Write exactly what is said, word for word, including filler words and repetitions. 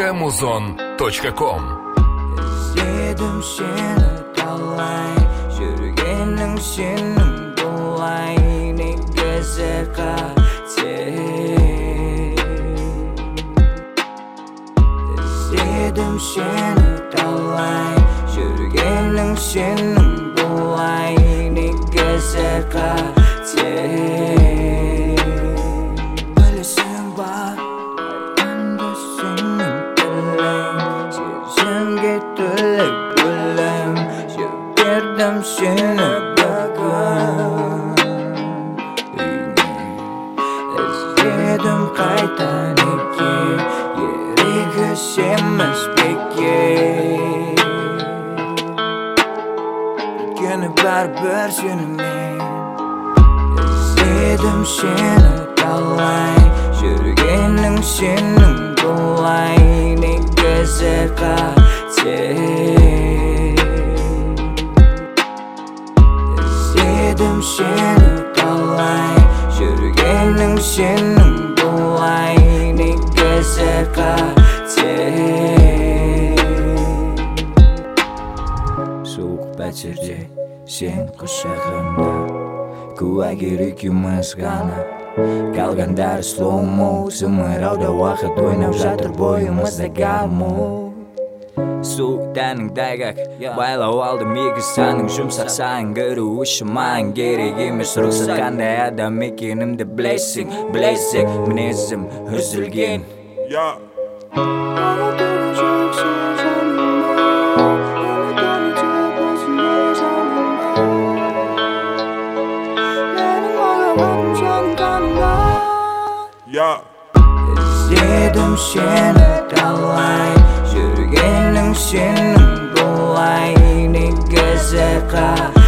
точка музон точка ком. Іздедім сені талай, жүргенің сенің болай, негізі қате. Іздедім сені талай, жүргенің сенің болай, негізі қате. Білесің ба, анда сенің тілің, сезімге төлі гүлім, жібердім сені бүгін. Іздедім қайта неге, ерегі семіз беке. Өйткені бәрібір сенімен. Іздедім сені талай, жүргенің сенің болай, негізі қате. Іздедім сені талай, жүргенің сенің болай, негізі қате. Суық пәтерде сен құшағымда, куәгер екеуміз ғана. Қалғандары слоумо, зымырауда уақыт ойнап жатыр бойымызда гаммо. Суық тәнің дайгак, байлау алдым егіз саның, жұмсақ сайын көру үшін маған керек емес. Рұқсат қандай адам екенімді білесің, білесің, мінезім үзілген. Іздедім сені талай, жүргенің сенің болай, негізі қате.